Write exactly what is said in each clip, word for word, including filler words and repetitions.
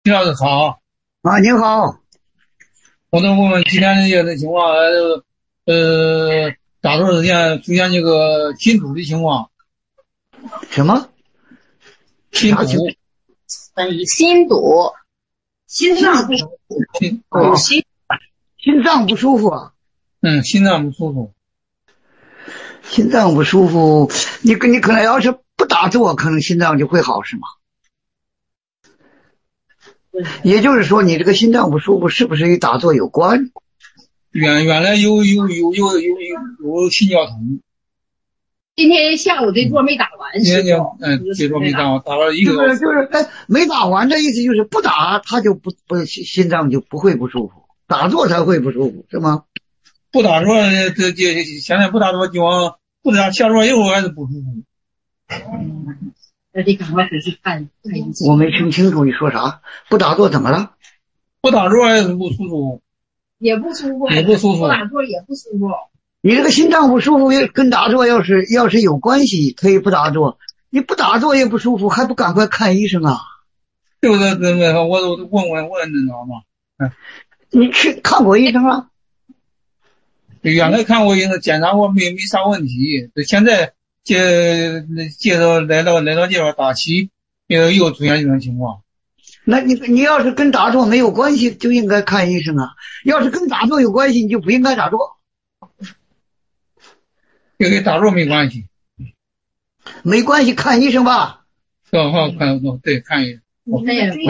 徐老师好。 啊，您好。 我能问问今天这个情况，呃，呃打多少时间出现这个心堵的情况？ 什么？ 心堵。 心堵，心脏不舒服， 心堵心， 心脏不舒服啊？ 嗯，心脏不舒服。 心脏不舒服，你你可能要是不打坐，可能心脏就会好，是吗？也就是说，你这个心脏不舒服是不是与打坐有关？ 原原来有有有有有有有心绞痛。 今天下午这桌没打完， 今天就嗯，这桌没打完，打了一个就是就是哎，没打完的意思就是不打，他就不不心心脏就不会不舒服，打坐才会不舒服，是吗？ 不打坐，这这现在不打坐就往不打下坐以后还是不舒服。 嗯，那得赶快回去看看医生。 我没听清楚你说啥？不打坐怎么了？ 不打坐还是不舒服。 也不舒服， 也不舒服。 不打坐也不舒服。 你这个心脏不舒服跟打坐要是要是有关系，可以不打坐。你不打坐也不舒服，还不赶快看医生啊？ 就是这个，我都问问问，你知道吗？嗯， 你去看过医生了？ 原来看过医生，检查过没没啥问题。现在介介绍来到来到这边打七，又又出现这种情况。 那你你要是跟打坐没有关系，就应该看医生啊。要是跟打坐有关系，你就不应该打坐。 这跟打坐没关系。 没关系，看医生吧。 好好看，对，看医生。 我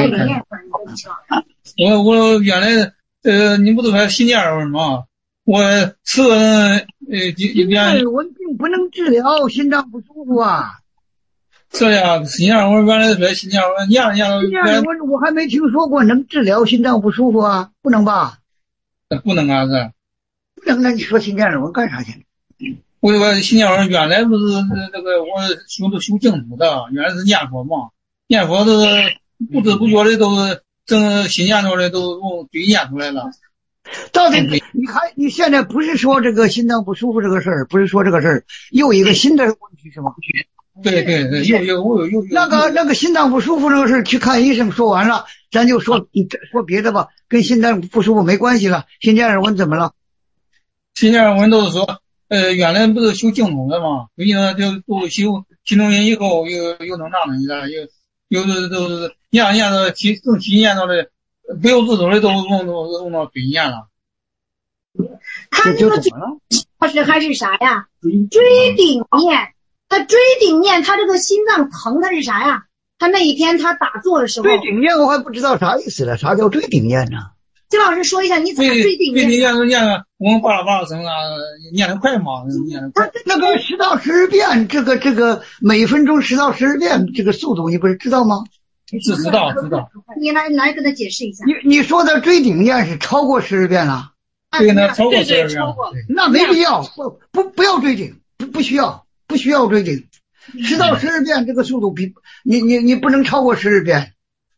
我我原来呃，你不是说心电耳温吗？我吃了呃一边耳温并不能治疗心脏不舒服啊。 是呀，心电耳温原来说心电耳温样样。 心电耳温我还没听说过能治疗心脏不舒服啊，不能吧？ 不能啊，是。 不能，那你说心电耳温干啥去？ 我这个心电耳温原来不是这个我修的修净土的，原来是念佛嘛，念佛都是不知不觉的都是正心念出来都用嘴念出来了。 到底你还你现在不是说这个心脏不舒服这个事儿，不是说这个事儿，又一个新的问题是吗？ 对对对，又又又又那个那个心脏不舒服这个事儿，去看医生说完了，咱就说你说别的吧，跟心脏不舒服没关系了。心电耳温怎么了？ 心电耳温都是说，呃，原来不是修净土的嘛，有些就都修心中人以后又又能那东西了，又有的都是念念到起正起念到的，不由自主的都用到用到嘴念了。 他这个嘴他是还是啥呀？追顶念。他追顶念，他这个心脏疼，他是啥呀？他那一天他打坐的时候， 追顶念我还不知道啥意思了，啥叫追顶念呢？ 金老师说一下，你怎么追顶念？ 追顶念都念了，我们巴拉巴拉声啊，念得快嘛，念得快。 那个十到十遍，这个这个每分钟十到十遍，这个速度你不是知道吗？ 是知道知道。 你来来跟他解释一下。 你你说的追顶念是超过十遍了？ 对，那超过十遍。 那没必要，不不不要追顶，不不需要。不需要追顶，十到十遍这个速度比你你你不能超过十遍。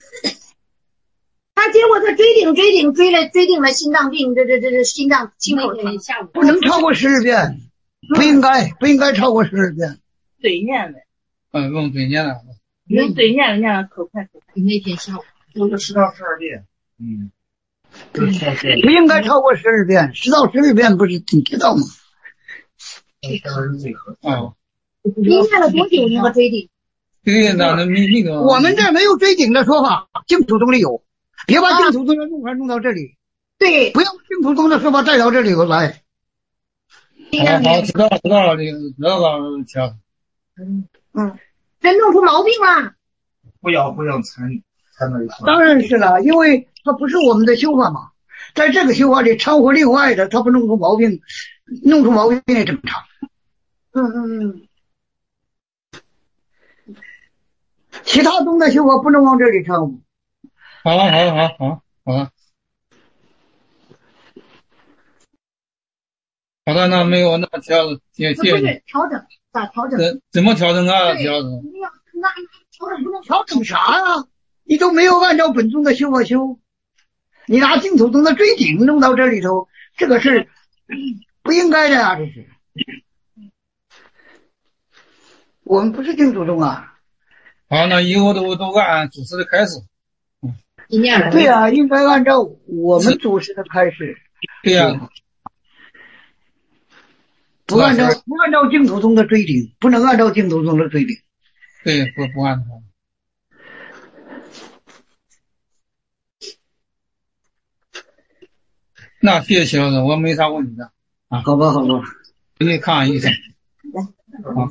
他结果他追顶追顶追了追顶了心脏病，这这这这心脏心口疼，下午不能超过十遍，不应该不应该超过十遍。 嘴念的， 嗯，用嘴念的， 用嘴念的念的可快可快。 那天下午都是十到十二遍，嗯， 不应该超过十二遍，十到十二遍不是你知道吗？ 啊。 你念了多久那个追顶？ 对，那那那个我们这没有追顶的说法，净土宗里有，别把净土宗的弄法弄到这里。 对， 不要净土宗的说法带到这里来。 好好，知道知道了，这个知道了，强。 嗯嗯，这弄出毛病了。 不要不要参参到一块。 当然是了，因为它不是我们的修法嘛，在这个修法里掺和另外的，它不弄出毛病，弄出毛病也正常。 嗯嗯嗯。 其他宗的修法不能往这里掺和。 好了好了好了好了好了。好的，那没有那调谢谢你。调整咋调整？ 怎怎么调整啊？调整？ 那调整不能调整啥呀？你都没有按照本宗的修法修，你拿净土宗的追顶弄到这里头，这个是不应该的呀、啊！这是。我们不是净土宗啊。 好，那以后都都按祖师的开始。 嗯， 对呀、啊，应该按照我们祖师的开示。 对呀、啊， 不按照不按照净土宗的追顶，不能按照净土宗的追顶。 对，不不按照。那谢谢齐老师，我没啥问题的啊。好吧，好吧， 你看看医生。 好。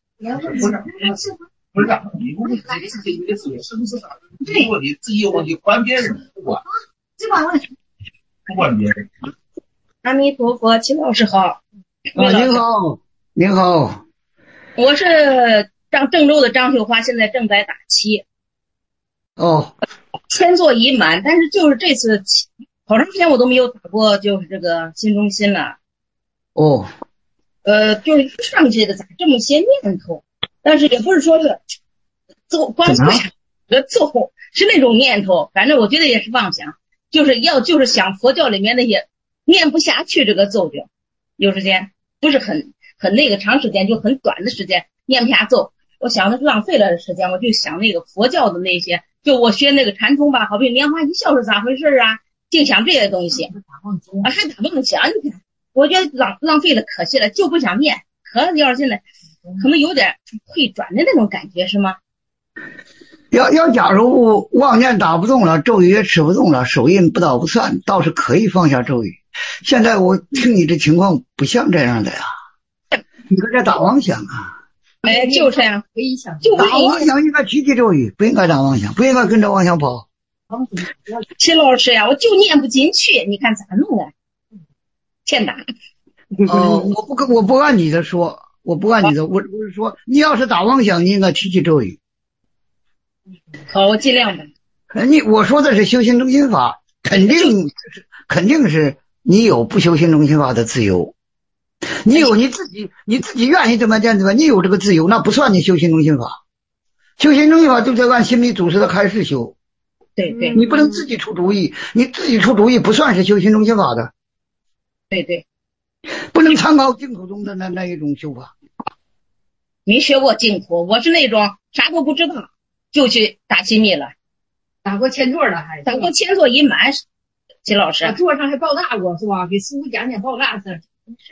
不是，你不是自己自己的自己是不是啥？如果你自己有问题，管别人不管，不管别人。 阿弥陀佛，齐老师好。 啊，您好，您好。 我是张郑州的张秀华，现在正在打七。 哦。 千座已满，但是就是这次好长时间我都没有打过，就是这个新中心了。 哦。 呃，就是上去的咋这么些念头？但是也不是说是做光做呃做是那种念头，反正我觉得也是妄想，就是要就是想佛教里面那些念不下去这个咒经，有时间不是很很那个长时间，就很短的时间念不下咒，我想的是浪费了时间，我就想那个佛教的那些，就我学那个禅宗吧，好比莲花一笑是咋回事啊，净想这些东西，啊还打妄想，你看，我觉得浪浪费了，可惜了，就不想念，可要是现在。可能有点会转的那种感觉是吗？ 要要假如妄念打不动了，咒语也持不动了，手印不倒不散，倒是可以放下咒语。现在我听你这情况不像这样的呀，你搁这打妄想啊？ 哎，就是这样，可以想， 打妄想应该提起咒语，不应该打妄想，不应该跟着妄想跑。 齐老师呀，我就念不进去，你看咋弄啊？欠打。 哦，我不跟我不按你的说。我不按你的，我我是说，你要是打妄想，你应该提起咒语。 好，我尽量吧。 你我说的是修行中心法，肯定是肯定是你有不修行中心法的自由，你有你自己你自己愿意怎么念怎么，你有这个自由，那不算你修行中心法。修行中心法就得按心理祖师的开示修。 对对， 你不能自己出主意，你自己出主意不算是修行中心法的。 对对。 不能参考净土中的那那一种修法。 没学过净土，我是那种啥都不知道就去打心密了， 打过千座了还打过千座已满。齐老师， 座上还报大过是吧？给师傅讲讲报大事。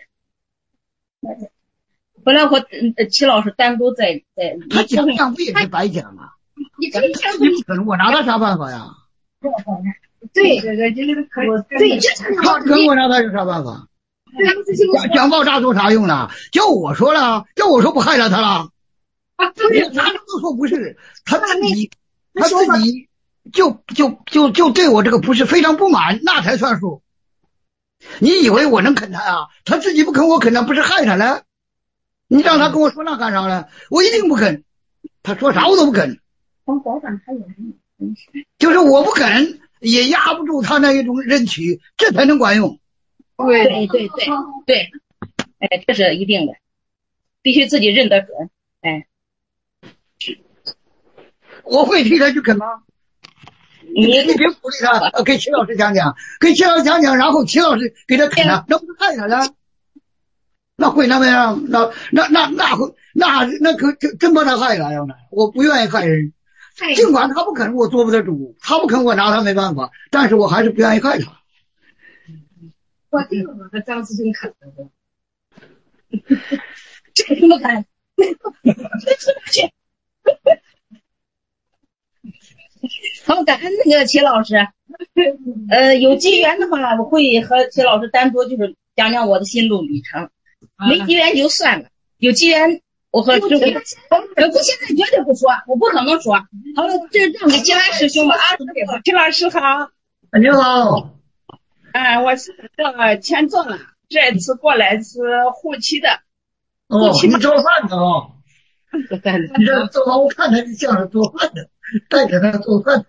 本来我齐老师单独在在， 他讲讲不也是白讲啊？ 你真讲不可能我拿他啥办法呀？ 对对对，这个可以。对， 他跟我拿他有啥办法？讲讲爆炸做啥用呢？叫我说了，叫我说不害了他了。 啊，对， 他都说不是，他自己他自己就就就就对我这个不是非常不满，那才算数。你以为我能啃他啊？他自己不啃我啃他，不是害他了？你让他跟我说那干啥了？我一定不啃，他说啥我都不啃。就是我不啃，也压不住他那一种忍取，这才能管用。 对对对对对，哎，这是一定的，必须自己认得准。哎， 我会替他去啃吗？ 你你别鼓励他，给齐老师讲讲，给齐老师讲讲，然后齐老师给他啃他，那不是害他了？那会那么样？那那那那会那那可真真把他害了呀！我不愿意害人，尽管他不肯，我做不得主；他不肯，我拿他没办法。但是我还是不愿意害他。 我这个我和张师兄啃的， 这怎么啃？去。好，感恩那个齐老师。呃，有机缘的话，我会和齐老师单独就是讲讲我的心路历程。没机缘就算了，有机缘我和师傅，呃，不，现在绝对不说，我不可能说。好了，这让给其他师兄吧啊。 齐老师好。 你好。 啊，我是这个签证了，这次过来是护期的。 哦，你做饭的哦。你这做饭，我看他就像是做饭的，带着他做饭。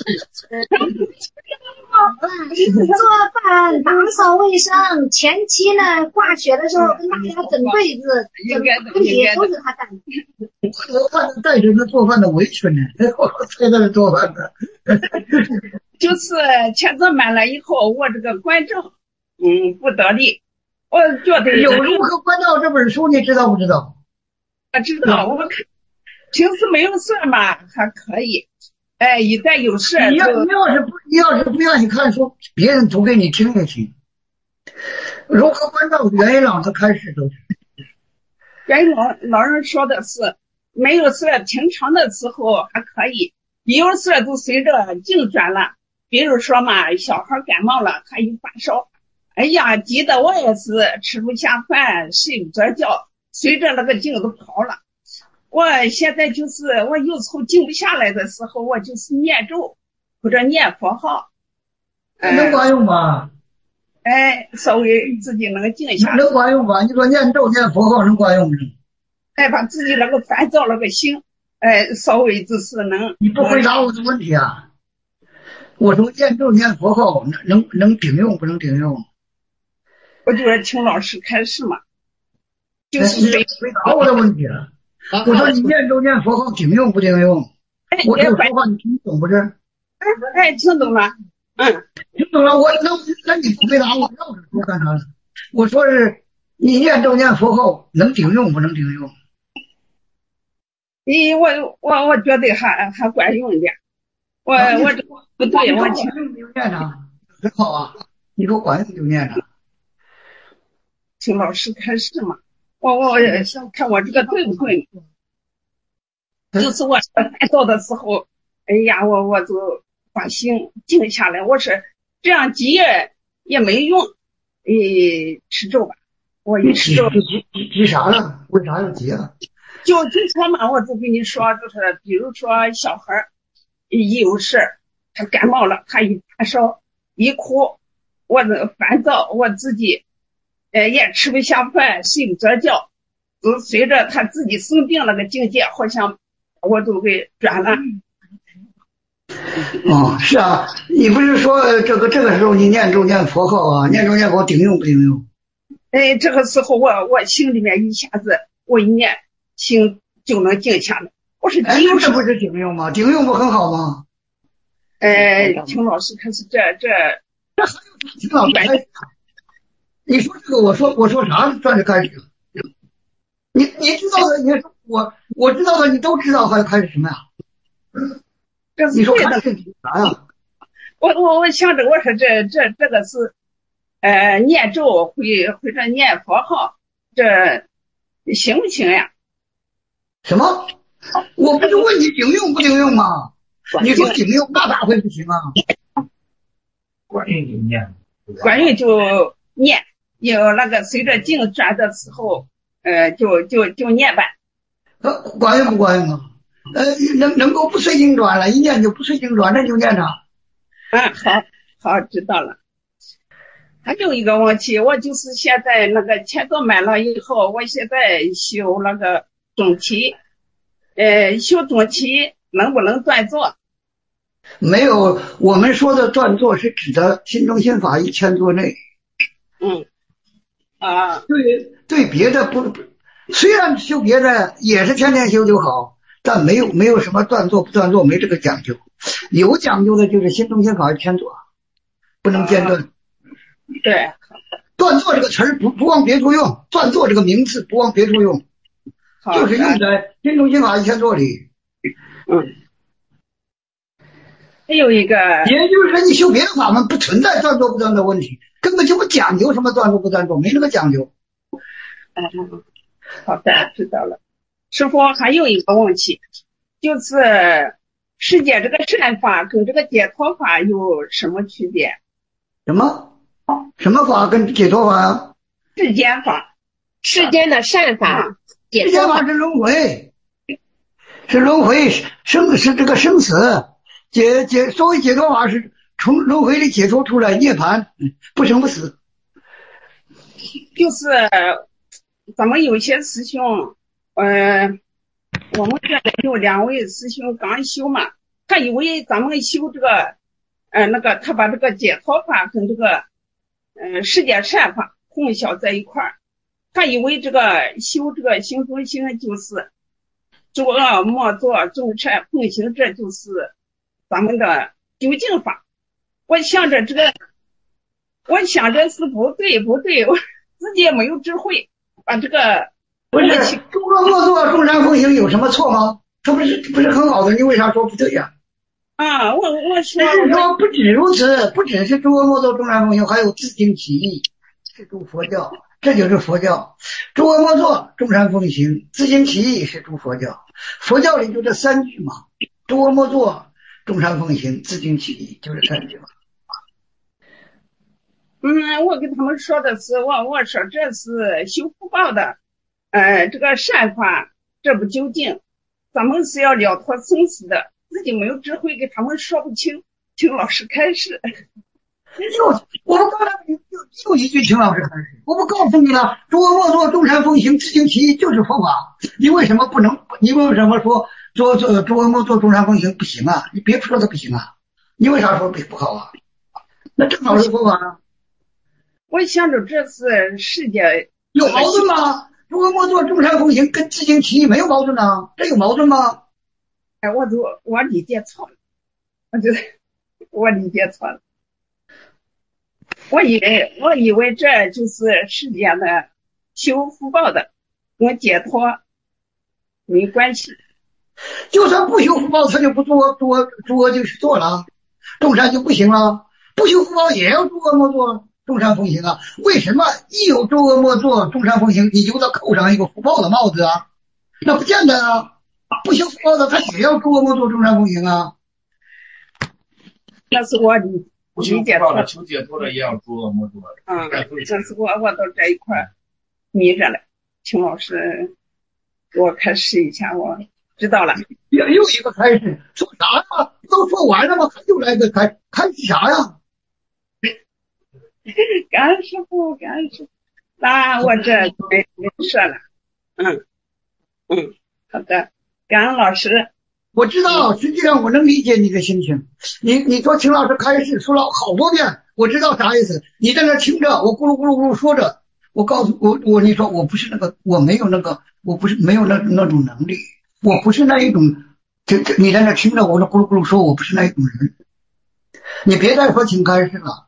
做饭、打扫卫生，前期呢挂雪的时候跟大家整被子、整东西都是他干的。 我看他带着他做饭的围裙呢，我才在那做饭呢。 就是签证满了以后，我这个关照，嗯，不得力。我觉得有如何关照这本书，你知道不知道？ 我知道，我平时没有事嘛，还可以。 哎，一旦有事， 你要你要是不你要是不愿意看书，别人读给你听就行。如何关照元一老的开始都是。 元一老老人说的是，没有事平常的时候还可以，有事都随着境转了。比如说嘛，小孩感冒了，他一发烧，哎呀，急得我也是吃不下饭，睡不着觉，随着那个劲都跑了。我现在就是我有时候静不下来的时候，我就是念咒或者念佛号， 能管用吗？ 哎，稍微自己能静下来。 能管用吧？你说念咒念佛号能管用吗？ 哎，把自己那个烦躁那个心，哎，稍微就是能。 你不回答我的问题啊！我说念咒念佛号能能能顶用不能顶用？ 我就是听老师开示嘛，就是回答我的问题了。我说你念咒念佛号顶用不顶用？我这说话你听懂不是？ 哎哎，听懂了，嗯， 听懂了。我那那你不回答我，绕着说干啥？我说是你念咒念佛号能顶用不能顶用？ 你我我我觉得还还管用一点。我我这不对，我听就念着，很好啊。你说管用就念着。 听老师开示嘛。我我看我这个对不对？就是我烦躁的时候，哎呀，我我就把心静下来。我是这样急也也没用，诶，吃咒吧。我一吃咒， 急急急啥了？为啥要急啊？ 就就说嘛，我就跟你说，就是比如说小孩一有事，他感冒了，他一发烧一哭，我这烦躁，我自己。呃，也吃不下饭，睡不着觉，就随着他自己生病那个境界，好像我都给转了。 哦，是啊，你不是说这个这个时候你念咒念佛号啊，念咒念佛顶用不顶用？ 哎，这个时候我我心里面一下子我一念，心就能静下来。我是哎，这不是顶用吗？顶用不很好吗？ 哎，听老师开始这这这还有听老师开始。你说这个，我说我说啥算是开始？你你知道的，你说我我知道的，你都知道，还开始什么呀？你说开始啥呀？ 我我我想着，我说这这这个是，呃，念咒或或者念佛号，这行不行呀？ 什么？我不是问你顶用不顶用吗？你说顶用，那咋会不行啊？ 管用就念， 管用就念。有那个随着境转的时候，呃，就就就念吧。 呃，管用不管用啊？呃，能能够不随境转了，一念就不随境转，那就念它。 嗯，好，好，知道了。还有一个问题，我就是现在那个签到满了以后，我现在修那个中期，呃，修中期能不能断座？ 没有，我们说的断座是指的新中心法一千座内。 嗯。啊， 对对，别的不，虽然修别的也是天天修就好，但没有没有什么断座不断座，没这个讲究。有讲究的就是新中心法一千座，不能间断。 啊、对， 断座这个词儿不不往别处用，断座这个名词不往别处用，就是用在新中心法一千座里。 嗯。还有一个， 也就是说，你修别的法门不存在断座不断座问题，根本就不讲究什么断座不断座，没那个讲究。 嗯，好的，知道了。师父还有一个问题，就是世间这个善法跟这个解脱法有什么区别？ 什么？什么法跟解脱法呀？ 世间法， 世间的善法， 世间法是轮回，是轮回，生是这个生死。解解所谓解脱法是从轮回里解脱出来，涅槃不生不死。 就是咱们有些师兄，呃，我们这里有两位师兄刚修嘛，他以为咱们修这个，呃，那个他把这个解脱法跟这个，呃，世界善法混淆在一块儿，他以为这个修这个行中心就是作恶莫作，众善奉行，这就是咱们的究竟法。我想着这个，我想着是不对不对，我自己也没有智慧，把这个不是诸恶莫作，众善奉行有什么错吗？这不是不是很好的，你为啥说不对呀、 啊，我我说， 只是说不止如此，不只是诸恶莫作、众善奉行，还有自净其意，是诸佛教，这就是佛教。诸恶莫作、众善奉行，自净其意是诸佛教。佛教里就这三句嘛，诸恶莫作、众善奉行，自净其意，就这三句嘛。 嗯，我跟他们说的是，我我说这是修福报的，呃，这个善法这不究竟，咱们是要了脱生死的，自己没有智慧，给他们说不清，请老师开示。 就我们刚才就就一句，请老师开示。我不告诉你了，诸恶莫作、众善奉行，自净其意就是佛法。你为什么不能？你为什么说做做诸恶莫作、众善奉行不行啊？你别说它不行啊，你为啥说不不好啊？那正好是佛法啊。 我想着这是世界有矛盾吗？诸恶莫作、众善奉行跟自净其意没有矛盾啊，这有矛盾吗？ 哎，我就我理解错了，我觉得我理解错了。我以为我以为这就是世间的修福报的，跟解脱没关系。 就算不修福报，他就不做诸恶，诸恶就是做了，众善就不行了。不修福报也要诸恶莫作、众善奉行啊？为什么一有诸恶莫作、众善奉行，你就要扣上一个福报的帽子啊？那不见得啊！不修福报的，他也要诸恶莫作、众善奉行啊。 那是我理理解错了， 求解脱的也要诸恶莫作。 嗯，这是我我到这一块迷着了，请老师给我开示一下，我知道了。 又又一个开始说啥呀？都说完了吗？还又来个开开始啥呀？ 感恩师父，感恩师父，那我这没没说了。嗯嗯，好的，感恩老师。 我知道，实际上我能理解你的心情。你你说秦老师开示说了好多遍，我知道啥意思。你在那听着，我咕噜咕噜咕噜说着，我告诉我我你说我不是那个，我没有那个，我不是没有那那种能力，我不是那一种。这这你在那听着，我那咕噜咕噜说，我不是那一种人。你别再说请开示了。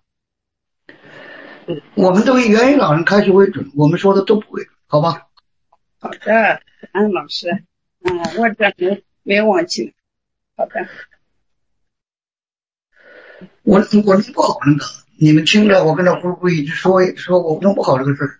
我们都以元宇老人开示为准，我们说的都不为准，好吧？ 好的，感恩老师。嗯，我这没没忘记。好的。 我我弄不好那个，你们听着，我跟他咕噜咕噜一直说说我弄不好这个事儿。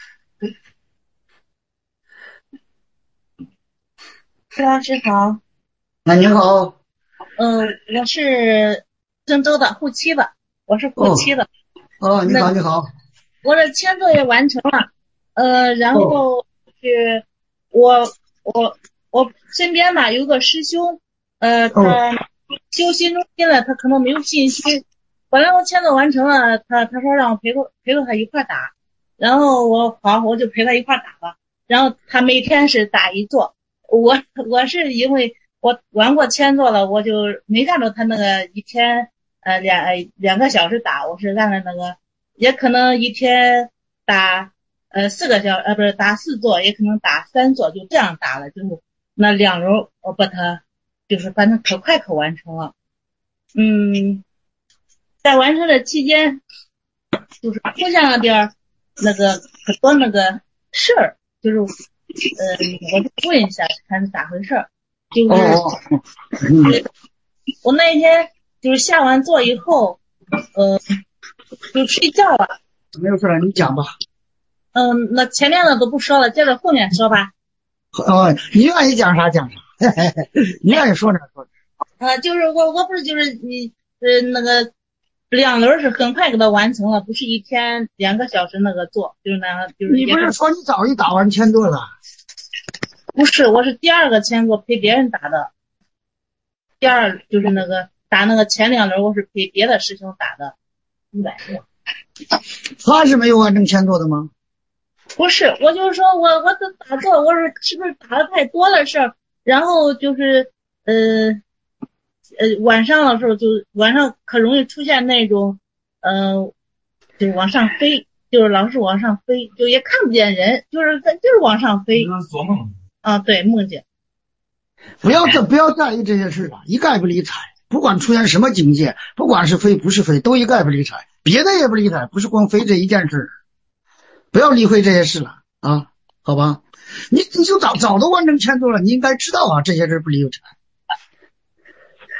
徐老师好。 那您好。 嗯、呃，我是郑州的后期的，我是后期的。 哦，哦你好，你好。 我的签作也完成了，呃，然后是我我我身边吧有个师兄，呃，他修心中心了，他可能没有信心。本来我签作完成了，他他说让我陪着陪着他一块打，然后我好我就陪他一块打吧。然后他每天是打一座，我我是因为我玩过签作了，我就没按照他那个一天呃两两个小时打，我是按照那个，也可能一天打呃四个小呃不是打四座，也可能打三座，就这样打了，就是那两轮我把它就是反正可快可完成了。嗯，在完成的期间，就是出现了点那个可多那个事儿，就是呃我就问一下看是咋回事儿。就是、哦嗯、我那一天就是下完座以后，呃，就睡觉了。 没有事了，你讲吧。 嗯、呃，那前面的都不说了，接着后面说吧。 哦，你愿意讲啥讲啥，你愿意说啥说啥。 呃，就是我我不是就是你呃那个两轮是很快给他完成了，不是一天两个小时那个座，就是那样就是。 你不是说你早一打完签座了？ 不是，我是第二个签座陪别人打的。第二就是那个打那个前两轮，我是陪别的师兄打的，一百多。 他是没有完成签座的吗？ 不是，我就是说我我这打坐，我说是不是打的太多了事儿？然后就是呃呃晚上的时候就晚上可容易出现那种呃就是往上飞，就是老是往上飞，就也看不见人，就是就是往上飞。 做梦。 啊，对，梦见。 不要这不要在意这些事了，一概不理睬。不管出现什么境界，不管是飞不是飞，都一概不理睬。别的也不理睬，不是光飞这一件事。不要理会这些事了啊，好吧？你你就早早都完成签座了，你应该知道啊，这些事不理睬。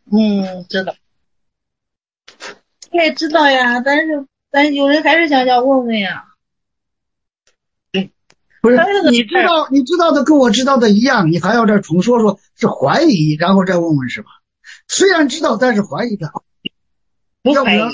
嗯，知道。我也知道呀，但是但有人还是想要问问呀。 不是，你知道你知道的跟我知道的一样，你还要再重说说是怀疑，然后再问问是吧？虽然知道，但是怀疑的。 不怀疑。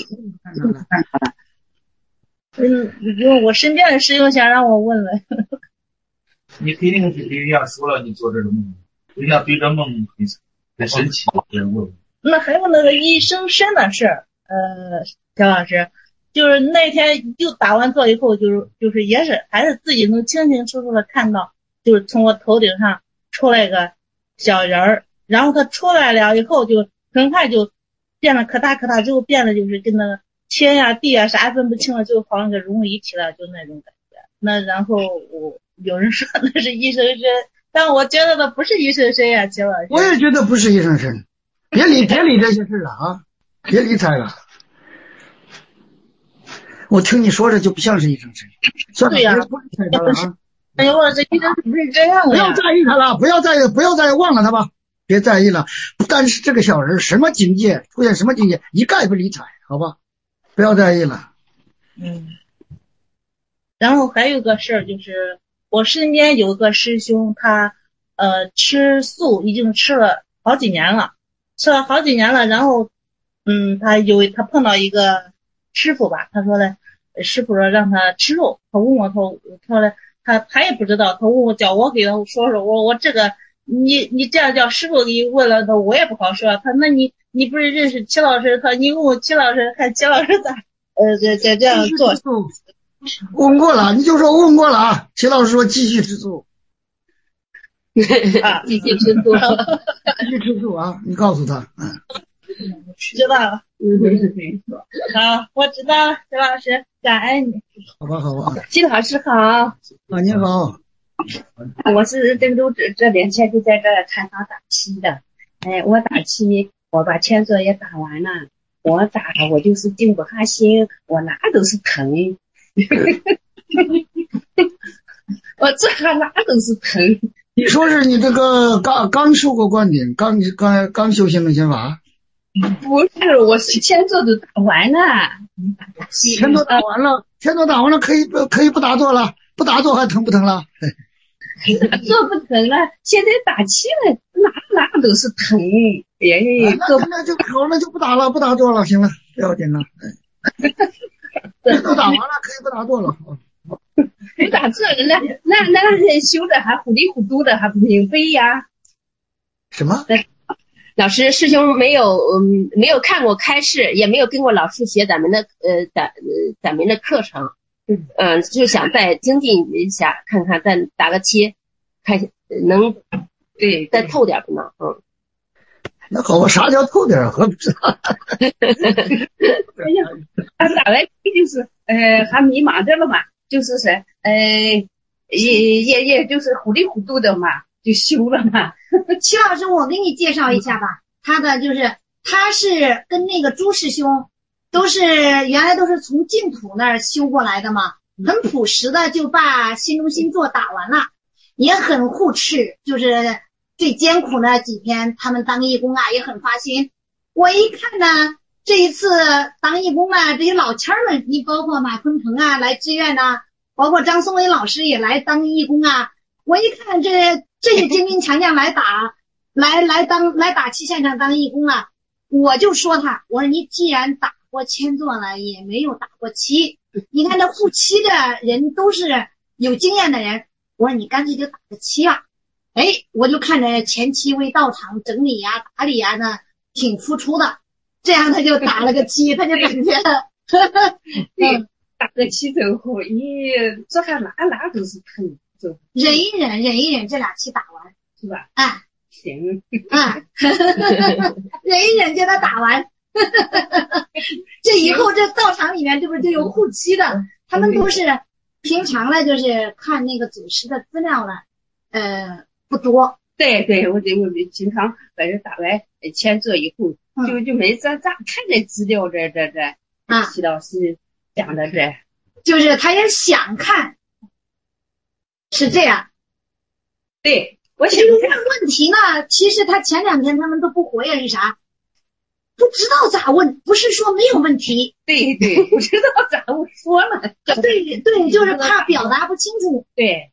嗯，因为我身边的师兄想让我问问。 你肯定是跟人家说了，你做这个梦，人家对这梦很很神奇，人问。 那还有那个一生生的事儿，呃，肖老师，就是那天又打完坐以后，就是就是也是还是自己能清清楚楚的看到，就是从我头顶上出来个小人儿，然后他出来了以后就很快就变得可大可大，之后变得就是跟那个天呀地呀啥分不清了，就好像给融为一体了，就那种感觉。那然后我有人说那是一生生，但我觉得那不是一生生呀，秦老师。 我也觉得不是一生生，别理别理这些事了啊，别理睬了。我听你说的就不像是一生生，算了， 对呀， 不理睬他了啊。 哎呦，我这医生不是这样的， 不要在意他了，不要再不要再忘了他吧，别在意了。但是这个小人什么境界出现什么境界，一概不理睬，好吧？不要在意了。 嗯。然后还有个事儿就是，我身边有个师兄，他呃吃素已经吃了好几年了，吃了好几年了。然后，嗯，他有他碰到一个师傅吧，他说呢，师傅说让他吃肉，他问我说，他说呢，他他也不知道，他问我叫我给他说说，我我这个你你这样叫师傅给你问了，他我也不好说。他那你你不是认识齐老师？他你问我齐老师，看齐老师咋呃这这这样做。 问过了，你就说问过了啊。齐老师说继续吃素， 啊，继续吃素， 继续吃素啊！你告诉他，嗯， 知道了，好，我知道了，齐老师，感恩你。 好吧，好吧。 齐老师好， 啊，你好， 我是郑州这这两天就在这看他打七的，哎，我打七，我把前座也打完了，我打我就是静不下心，我哪都是疼。我这还哪都是疼。 你说是你这个刚刚受过灌顶，刚刚刚修心灵心法？ 不是，我是前座都打完了。 前座打完了，前座打完了可以可以不打坐了，不打坐还疼不疼了？ 坐不疼了，现在打气了，哪哪都是疼。哎， 啊、那那就好，那就不打了，不打坐了，行了，不要紧了。都打完了，可以不打坐了。 不打坐了，那那那人修的还糊里糊涂的，还不明白呀？ 什么？ 老师，师兄没有嗯没有看过开示，也没有跟过老师学咱们的呃咱咱们的课程，嗯、呃，就想再精进一下，看看再打个七，看能对再透点不呢？嗯。 那好吧，啥叫透点和不知道？ 哎呀，他打来就是呃还迷茫着了嘛，就是说呃也也也就是糊里糊涂的嘛，就修了嘛。 齐老师，我给你介绍一下吧，他的就是他是跟那个朱师兄都是原来都是从净土那儿修过来的嘛，很朴实的就把心中心座打完了，也很护持，就是最艰苦的几天，他们当义工啊也很发心。我一看呢，这一次当义工啊，这些老千儿们，你包括马坤鹏啊来志愿呐，包括张松伟老师也来当义工啊。我一看这这些精兵强将来打，来来当来打七现场当义工啊，我就说他，我说你既然打过千座了，也没有打过七，你看这护七的人都是有经验的人，我说你干脆就打个七啊。哎，我就看着前期为道场整理呀、打理呀呢，挺付出的，这样他就打了个七，他就感觉， 嗯，打个七之后，咦，这还哪哪都是疼，就忍一忍，忍一忍，这俩期打完是吧？ 啊， 行， 啊，忍一忍，叫他打完，这以后这道场里面这不是就有护七的，他们都是平常呢就是看那个祖师的资料了，呃。不多， 对对，我就我经常把这打来签做以后，嗯、就就没咋咋看这资料这这这啊，齐老师讲的这， 就是他也想看，是这样。 对，我想问问题呢，其实他前两天他们都不回呀，是啥？ 不知道咋问，不是说没有问题。 对对，不知道咋说呢。 对对，就是怕表达不清楚。 对。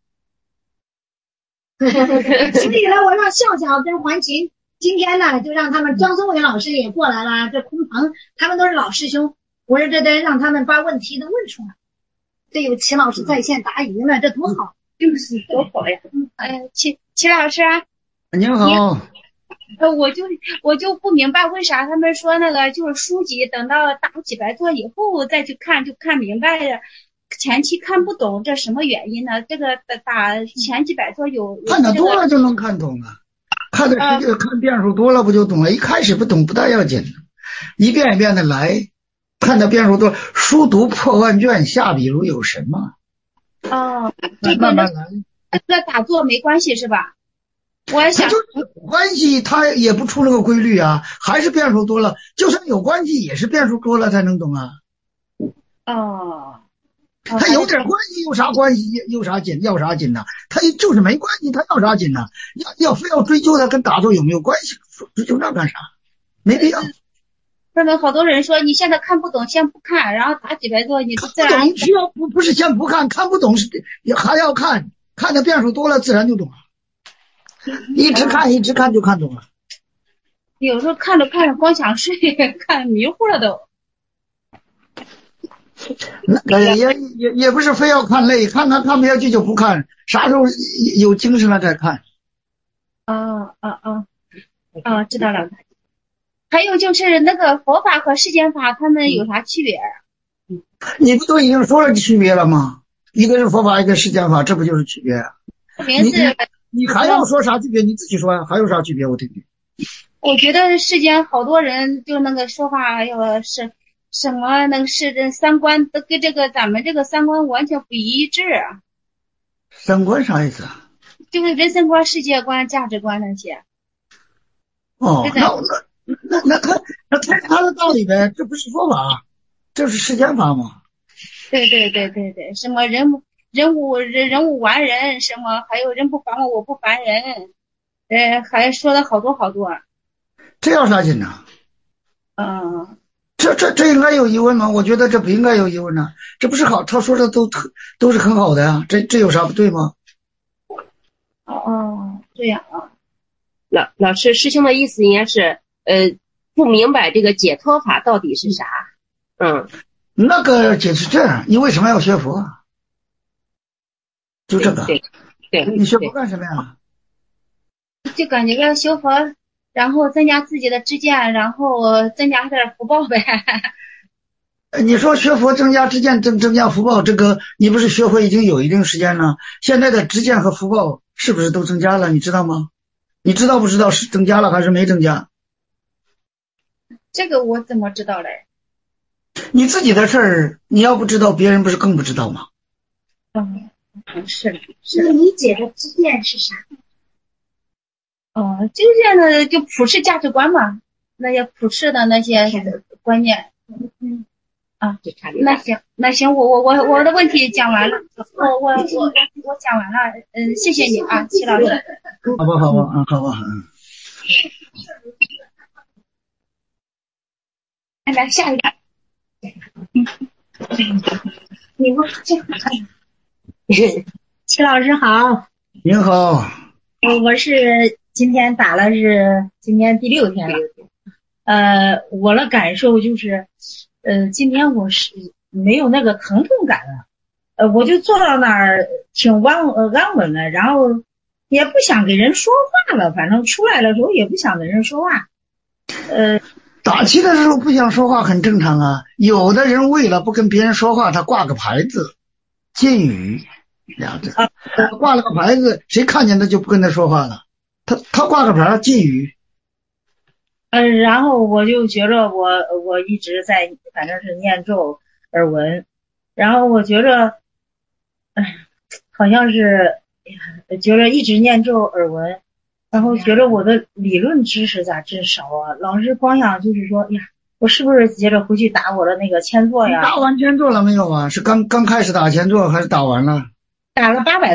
所以呢，我让笑笑跟环琴今天呢，就让他们张松伟老师也过来了，这空棚他们都是老师兄，我说这得让他们把问题都问出来。这有齐老师在线答疑呢，这多好， 就是多好呀。 呃，齐齐老师， 您好。 呃，我就我就不明白为啥他们说那个就是书籍等到打几百座以后再去看就看明白了，前期看不懂，这什么原因呢？这个打打前几百座有看得多了就能看懂了，看的时间看遍数多了不就懂了？一开始不懂不大要紧，一遍一遍的来，看的遍数多，书读破万卷，下笔如有神嘛。 哦，这个慢慢来， 跟打坐没关系是吧？我也想， 它就是有关系，它也不出那个规律啊，还是变数多了。就算有关系，也是变数多了才能懂啊。 哦， 它有点关系，有啥关系？有啥紧？要啥紧呢？它就是没关系，它要啥紧呢？要要非要追究它跟打坐有没有关系？追究那干啥？没必要。 那么好多人说你现在看不懂，先不看，然后打几百座，你自然需要不不是先不看，看不懂是还要看，看的变数多了，自然就懂了。一直看一直看就看懂了。 有时候看着看着光想睡，看迷糊了都。 那也也也不是非要看累，看看看不下去就不看，啥时候有精神了再看。 哦哦哦哦，知道了。还有就是那个佛法和世间法，它们有啥区别？ 你不都已经说了区别了吗？一个是佛法，一个世间法，这不就是区别？ 名字。 你还要说啥区别？你自己说呀，还有啥区别？我听听。 我觉得世间好多人就那个说法，要是什么那个是这三观都跟这个咱们这个三观完全不一致。 三观啥意思啊？ 就是人生观、世界观、价值观那些。 哦，那那那那他那他他的道理呗，这不是说法，这是世间法嘛？ 对对对对对，什么人物人物人人物完人，什么还有人不烦我，我不烦人，呃，还说了好多好多。 这要啥紧呢？ 嗯， 这这这应该有疑问吗？我觉得这不应该有疑问呢、啊，这不是好，他说的都特都是很好的呀、啊，这这有啥不对吗？ 哦哦，这样啊。 老老师，师兄的意思应该是呃不明白这个解脱法到底是啥。嗯， 那个解释这样，你为什么要学佛啊？就这个， 对对， 你学佛干什么呀？ 就感觉要学佛，然后增加自己的知见，然后增加点福报呗。 你说学佛增加知见，增增加福报，这个你不是学佛已经有一定时间了？现在的知见和福报是不是都增加了？你知道吗？你知道不知道是增加了还是没增加？ 这个我怎么知道嘞？ 你自己的事儿，你要不知道，别人不是更不知道吗？ 嗯，是是。 你解的知见是啥？ 哦，就是这样的，就普世价值观嘛，那些普世的那些观念。嗯啊，那行，那行，我我我我的问题讲完了，我我我我讲完了，嗯，谢谢你啊，齐老师。 好吧，好吧，嗯，好吧，嗯。 来下一个。你问这个。 齐老师好。 您好。 我是今天打了是今天第六天了。呃，我的感受就是，呃，今天我是没有那个疼痛感了，呃，我就坐到那儿挺安呃安稳的，然后也不想给人说话了，反正出来的时候也不想跟人说话。呃， 打气的时候不想说话很正常啊，有的人为了不跟别人说话，他挂个牌子，禁语两字，他挂了个牌子，谁看见他就不跟他说话了，他他挂个牌禁语。 呃，然后我就觉着我我一直在反正是念咒耳闻，然后我觉着，哎，好像是觉着一直念咒耳闻，然后觉着我的理论知识咋真少啊？老是光想就是说，呀，我是不是接着回去打我的那个千座呀？ 打完千座了没有啊？是刚刚开始打千座还是打完了？ 打了八百座了。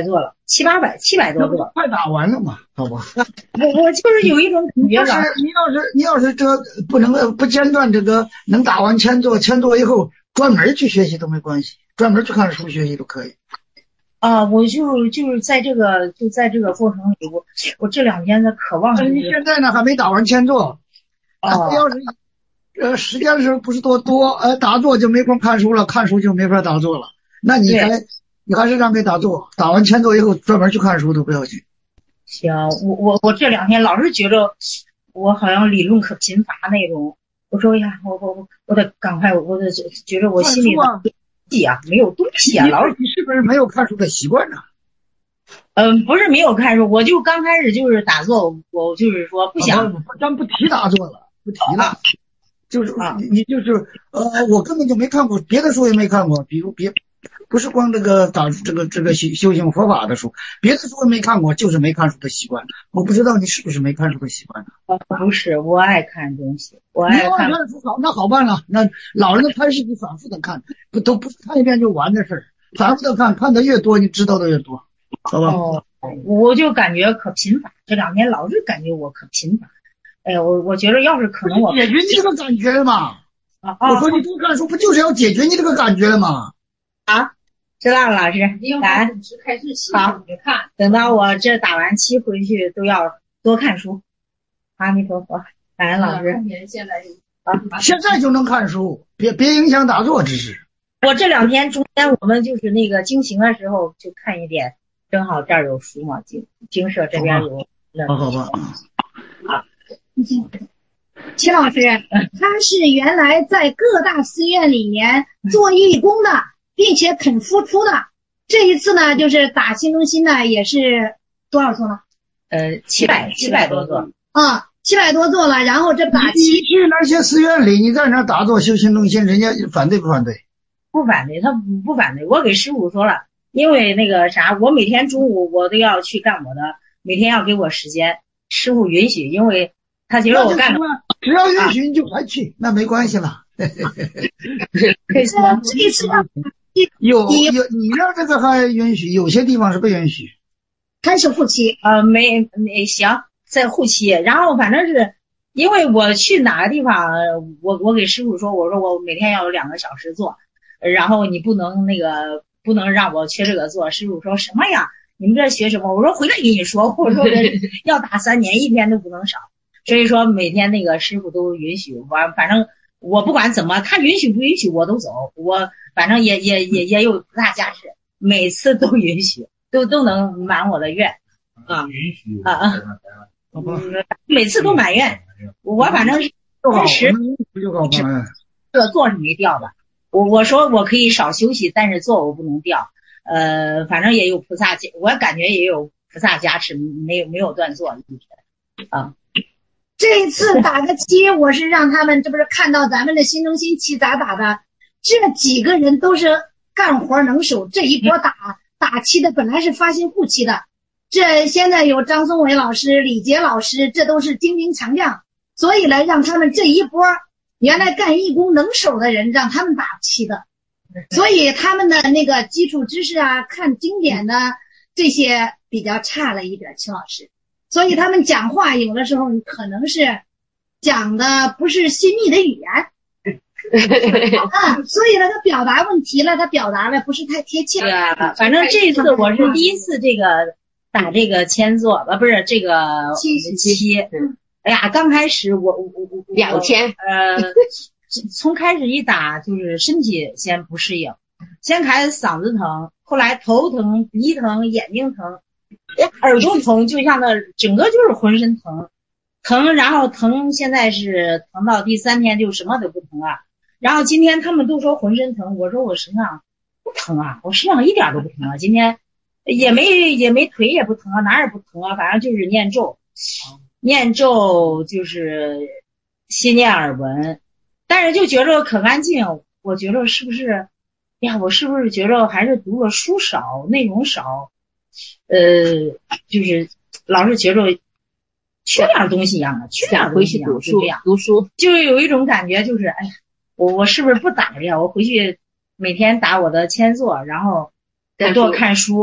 七八百七百多个， 快打完了嘛，好吧？ 我我就是有一种感觉， 老师，你要是你要是这不能不间断这个能打完签座，签座以后专门去学习都没关系，专门去看书学习都可以。 啊，我就就是在这个就在这个过程里，我我这两天的渴望。 你现在呢还没打完签座，啊，要是呃时间是不是多多呃打坐就没空看书了，看书就没法打坐了，那你还你还是让给打坐，打完签座以后专门去看书都不要紧。 行，我我我这两天老是觉着我好像理论可贫乏那种，我说呀，我我我我得赶快，我得觉着我心里啊没有东西啊，老是你是不是没有看书的习惯呢？ 嗯，不是没有看书，我就刚开始就是打坐，我就是说不想， 咱不提打坐了，不提了，就是你你就是呃，我根本就没看过别的书，也没看过，比如别不是光这个打这个这个修修行佛法的书，别的书也没看过，就是没看书的习惯。我不知道你是不是没看书的习惯呢？ 呃，不是，我爱看东西，我爱看。 你爱看书好，那好办了。那老人的开示你反复的看，不都不是看一遍就完的事儿，反复的看，看的越多，你知道的越多，好吧？ 哦，我就感觉可贫乏，这两天老是感觉我可贫乏。哎呀，我我觉得要是可能我解决你这个感觉嘛。 啊， 我说你多看书不就是要解决你这个感觉吗？ 啊，知道了，老师，来，好，看，等到我这打完期回去都要多看书。阿弥陀佛，感恩老师。 现在啊， 现在就能看书，别别影响打坐之事。 我这两天中间我们就是那个经行的时候就看一点，正好这儿有书嘛，经经社这边有。 好好吧。 好，齐老师，他是原来在各大寺院里面做义工的，并且肯付出的。这一次呢，就是打新中心呢，也是多少座呢？ 呃，七百七百多座啊，七百多座了。然后这打七，你去那些寺院里，你在那打坐修行中心，人家反对不反对？ 不反对，他不不反对。我给师傅说了，因为那个啥，我每天中午我都要去干我的，每天要给我时间，师傅允许，因为他觉得我干的， 只要允许你就还去，啊、那没关系了。 这一次有有，你让这个还允许，有些地方是不允许。 开始护期， 呃，没没行，在护期，然后反正是因为我去哪个地方，我我给师傅说，我说我每天要有两个小时做，然后你不能那个不能让我缺这个做。师傅说什么呀？你们这学什么？我说回来跟你说，我说要打三年，一天都不能少。所以说每天那个师傅都允许我，反正我不管怎么，他允许不允许我都走，我反正也也也也有不大加持，每次都允许，都都能满我的愿啊， 允许啊啊，每次都满愿。我反正是当时这个座是没掉的，我我说我可以少休息，但是座我不能掉。呃，反正也有菩萨，我感觉也有菩萨加持，没有没有断座啊。 这一次打个七，我是让他们，这不是看到咱们的新中心七咋打的，这几个人都是干活能手，这一波打打七的本来是发心护期的，这现在有张松伟老师、李杰老师，这都是精兵强将，所以呢，让他们这一波原来干义工能手的人，让他们打七的，所以他们的那个基础知识啊，看经典的这些比较差了一点，秦老师。所以他们讲话有的时候可能是讲的不是细密的语言啊，所以呢他表达问题了，他表达的不是太贴切。 对啊，反正这次我是第一次这个打这个签座，呃，不是这个七七。哎呀，刚开始我我我两千， 呃，从开始一打就是身体先不适应，先开始嗓子疼，后来头疼、鼻疼、眼睛疼。耳朵疼，就像那整个就是浑身疼，疼，然后疼，现在是疼到第三天就什么都不疼了。然后今天他们都说浑身疼，我说我身上不疼啊，我身上一点都不疼啊，今天也没也没腿也不疼啊，哪儿也不疼啊，反正就是念咒，念咒就是心念耳闻，但是就觉着可安静，我觉着是不是呀？我是不是觉着还是读了书少，内容少？呃，就是老是觉着缺点东西一样的，缺点东西一样， 读书， 读书，就有一种感觉，就是哎呀，我我是不是不打了呀？我回去每天打我的签座，然后多看书，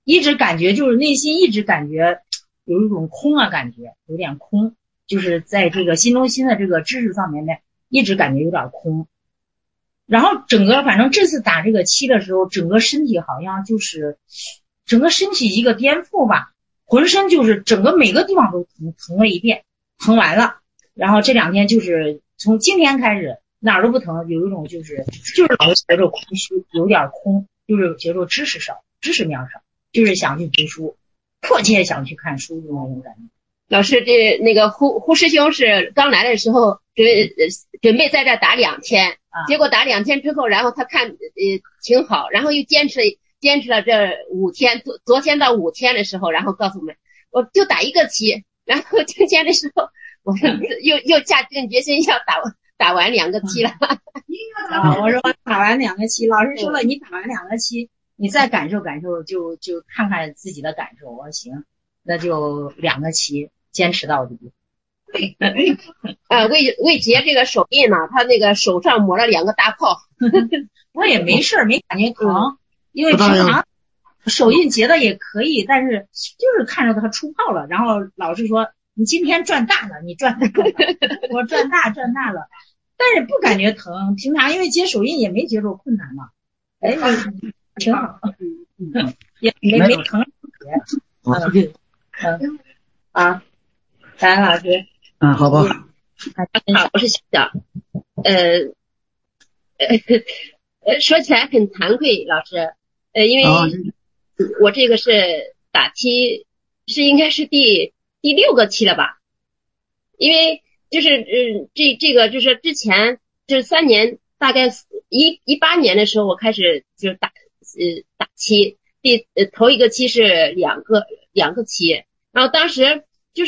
一直感觉就是内心一直感觉有一种空啊，感觉有点空，就是在这个新中心的这个知识上面呢，一直感觉有点空。然后整个反正这次打这个七的时候，整个身体好像就是整个身体一个颠覆吧，浑身就是整个每个地方都疼疼了一遍，疼完了。然后这两天就是从今天开始哪儿都不疼，有一种就是就是老是觉着空虚，有点空，就是觉着知识少，知识量少，就是想去读书，迫切想去看书的那种感觉。 老师，这那个胡胡师兄是刚来的时候准呃准备在这打两天， 啊、 结果打两天之后，然后他看呃挺好，然后又坚持坚持了这五天，昨昨天到五天的时候，然后告诉我们，我就打一个期，然后今天的时候，我又又下定决心要打打完两个期了。 啊，我说打完两个期，老师说了，你打完两个期，你再感受感受，就就看看自己的感受。我说行，那就两个期。坚持到底。 呃，魏魏杰这个手印呢，他那个手上抹了两个大泡， 我也没事，没感觉疼，嗯、因为平常手印结的也可以，但是就是看着他出泡了。然后老师说你今天赚大了，你赚大了，我赚大赚大了，但是不感觉疼。平常因为结手印也没觉着困难嘛，哎，挺好，嗯，也没没疼结，嗯嗯啊。感恩老师， 嗯，好吧。 好，我是小小，呃，呃，说起来很惭愧，老师，呃，因为我这个是打期，是应该是第第六个期了吧？因为就是嗯、呃，这这个就是之前就是三年，大概一一八年的时候，我开始就是打呃打期，第呃头一个期是两个两个期，然后当时就是。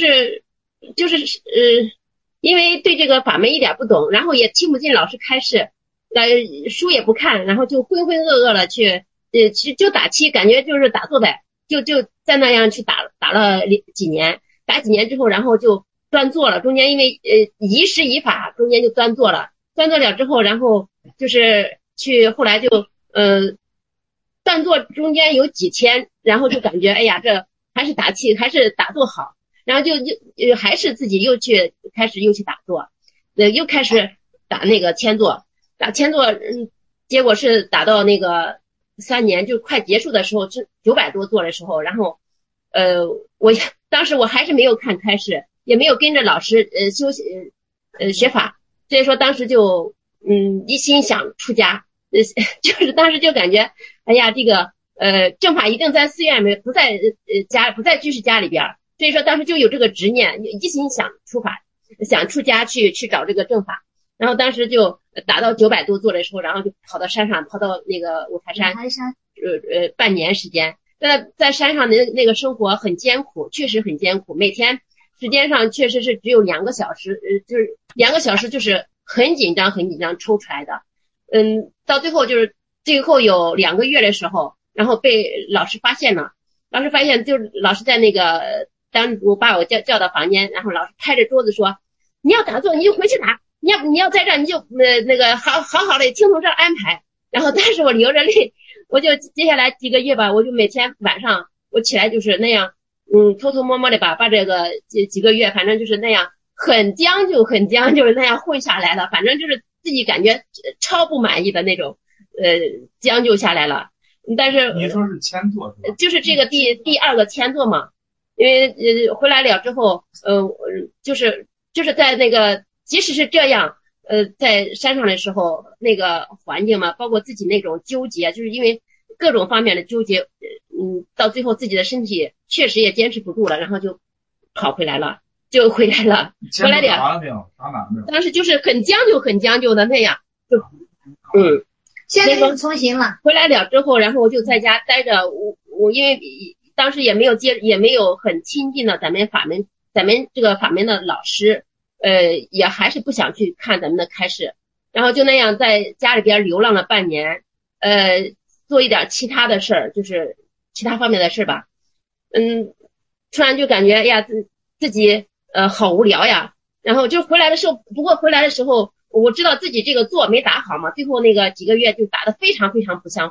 就是呃，因为对这个法门一点不懂，然后也听不进老师开示，呃，书也不看，然后就浑浑噩噩了去，呃，其就打七，感觉就是打坐呗，就就在那样去打打了几年，打几年之后，然后就端坐了，中间因为呃移师移法，中间就端坐了，端坐了之后，然后就是去后来就呃端坐中间有几天，然后就感觉哎呀，这还是打气，还是打坐好。然后就就呃还是自己又去开始又去打坐，呃又开始打那个千坐，打千坐，嗯，结果是打到那个三年就快结束的时候，就九百多坐的时候，然后呃我当时我还是没有看开示，也没有跟着老师呃修习呃学法，所以说当时就嗯一心想出家，呃就是当时就感觉哎呀这个呃正法一定在寺院里，不在呃家不在居士家里边。所以说当时就有这个执念，一心想出法，想出家去去找这个正法。然后当时就达到九百多座的时候，然后就跑到山上，跑到那个五台山，呃呃半年时间。在在山上的那个生活很艰苦，确实很艰苦。每天时间上确实是只有两个小时，呃就是两个小时就是很紧张很紧张抽出来的。嗯，到最后就是最后有两个月的时候，然后被老师发现了，老师发现就是老师在那个。当我把我叫叫到房间，然后老师拍着桌子说：“你要打坐，你就回去打；你要你要在这儿，你就呃那个好好好的听从这儿安排。”然后，但是我流着泪，我就接下来几个月吧，我就每天晚上我起来就是那样，嗯，偷偷摸摸的把把这个几几个月，反正就是那样很将就，很将就那样混下来了。反正就是自己感觉超不满意的那种，呃，将就下来了。但是你说是千座是吧？ 就是这个第第二个千座嘛。因为呃回来了之后，呃就是就是在那个即使是这样，呃在山上的时候那个环境嘛，包括自己那种纠结，就是因为各种方面的纠结，嗯到最后自己的身体确实也坚持不住了，然后就跑回来了，就回来了，回来点，当时就是很将就很将就的那样，就嗯， 现在就重新了。 回来了之后，然后我就在家待着，我我因为。当时也没有接，也没有很亲近的咱们法门，咱们这个法门的老师，呃，也还是不想去看咱们的开示，然后就那样在家里边流浪了半年，呃，做一点其他的事儿，就是其他方面的事吧，嗯，突然就感觉哎呀，自自己呃好无聊呀，然后就回来的时候，不过回来的时候，我知道自己这个坐没打好嘛，最后那个几个月就打得非常非常不像话。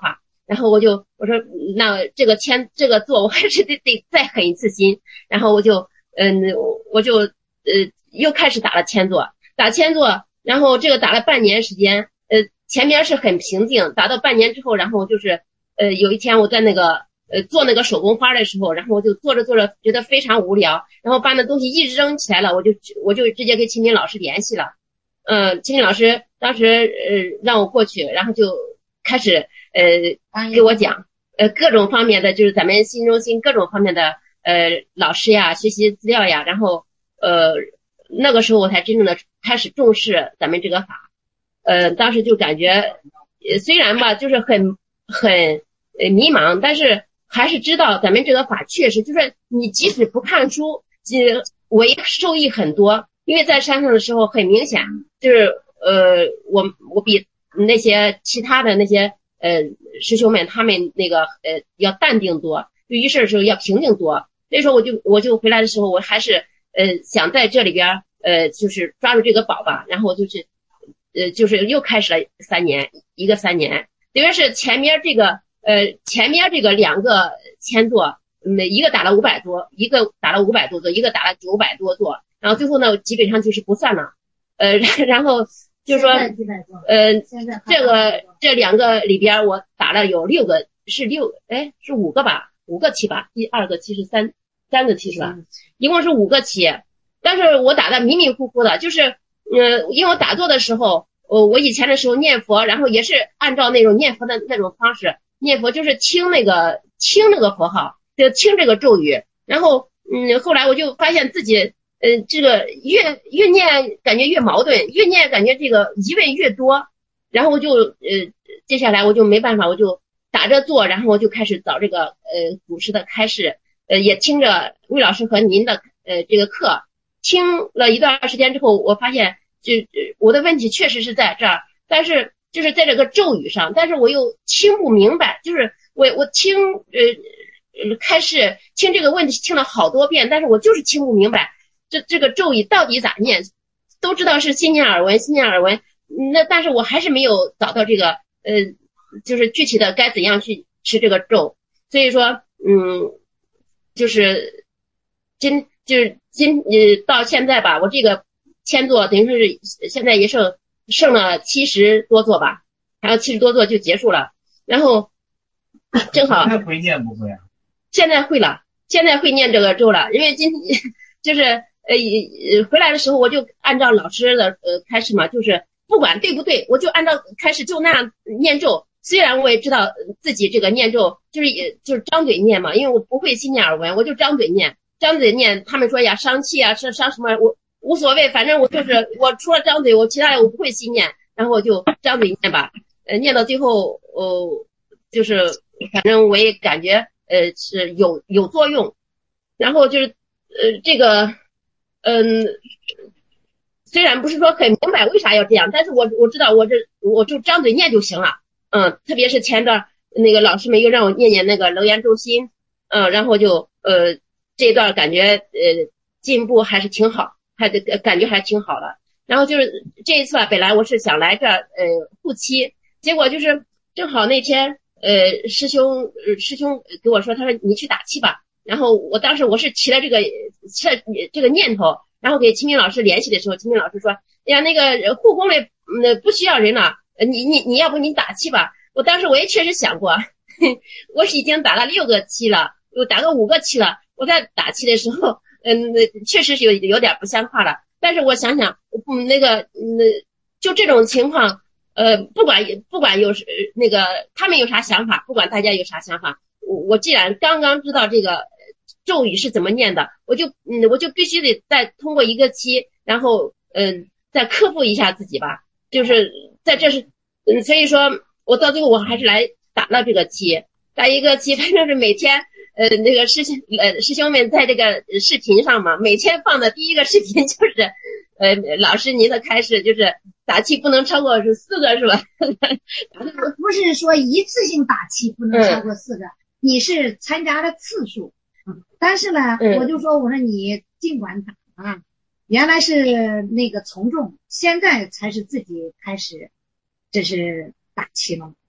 然后我就我说那这个签这个做我还是得得再狠一次心，然后我就嗯我就呃又开始打了签座，打签座，然后这个打了半年时间，呃前面是很平静，打到半年之后，然后就是呃有一天我在那个呃做那个手工花的时候，然后我就做着做着觉得非常无聊，然后把那东西一扔起来了，我就我就直接跟青青老师联系了。嗯、呃，青青老师当时呃让我过去，然后就开始呃给我讲呃各种方面的，就是咱们新中心各种方面的呃老师呀，学习资料呀，然后呃那个时候我才真正的开始重视咱们这个法。呃当时就感觉呃虽然吧就是很很呃迷茫，但是还是知道咱们这个法确实就是你即使不看书，呃我也受益很多。因为在山上的时候很明显就是呃我我比那些其他的那些呃师兄们他们那个呃要淡定多，对于事的时候要平静多，所以说我就我就回来的时候我还是呃想在这里边呃就是抓住这个宝吧，然后就是呃就是又开始了三年一个三年，因为是前面这个呃前面这个两个签座，嗯一个打了五百多，一个打了五百多座，一个打了九百多座，然后最后呢基本上就是不算了，呃然后就是说呃这个这两个里边我打了有六个是六哎是五个吧五个期吧，第二个期是三三个期是吧，一共是五个期，但是我打的迷迷糊糊的，就是呃因为我打坐的时候我我以前的时候念佛，然后也是按照那种念佛的那种方式念佛，就是听那个听那个佛号，就听这个咒语，然后嗯后来我就发现自己呃，这个越越念感觉越矛盾，越念感觉这个疑问越多，然后我就呃接下来我就没办法，我就打着坐，然后我就开始找这个呃古诗的开示，呃也听着魏老师和您的呃这个课，听了一段时间之后，我发现就我的问题确实是在这儿，但是就是在这个咒语上，但是我又听不明白，就是我我听呃呃开示听这个问题听了好多遍，但是我就是听不明白。这这个咒语到底咋念？都知道是心念耳闻，心念耳闻，那但是我还是没有找到这个呃，就是具体的该怎样去持这个咒。所以说，嗯，就是今就是今呃到现在吧，我这个签座等于说是现在也剩剩了七十多座吧，还有七十多座就结束了。然后正好现在会念不会啊？ 现在会了，现在会念这个咒了，因为今就是。呃，回来的时候我就按照老师的呃开始嘛，就是不管对不对，我就按照开始就那样念咒。虽然我也知道自己这个念咒就是也就是张嘴念嘛，因为我不会心念耳闻，我就张嘴念，张嘴念。他们说呀伤气啊，是伤什么，我无所谓，反正我就是我除了张嘴，我其他的我不会心念，然后我就张嘴念吧。呃，念到最后，呃，就是反正我也感觉呃是有有作用，然后就是呃这个。嗯，虽然不是说很明白为啥要这样，但是我我知道我这我就张嘴念就行了。嗯，特别是前段那个老师们又让我念念那个楞严咒心，嗯，然后就呃这一段感觉呃进步还是挺好，还感觉还挺好的。然后就是这一次吧，本来我是想来这呃护期，结果就是正好那天呃师兄呃师兄给我说，他说你去打气吧。然后我当时我是起了这个起了这个念头，然后给清明老师联系的时候，清明老师说：“哎呀，那个护工嘞，嗯，不需要人了，你你你要不你打气吧。”我当时我也确实想过，我是已经打了六个气了，又打个五个气了，我在打气的时候，嗯，确实是有有点不像话了。但是我想想，嗯，那个，嗯，就这种情况，呃，不管不管有那个他们有啥想法，不管大家有啥想法。我我既然刚刚知道这个咒语是怎么念的，我就嗯我就必须得再通过一个期，然后嗯再克服一下自己吧，就是在这是嗯所以说我到最后我还是来打了这个期，打一个期，反正是每天呃那个师兄呃师兄们在这个视频上嘛，每天放的第一个视频就是呃老师您的开示，就是打气不能超过是四个是吧？ 不是说一次性打气不能超过四个。嗯，你是参加的次数，嗯，但是呢，嗯，我就说，我说你尽管打啊，原来是那个从众，现在才是自己开始，这是打气了。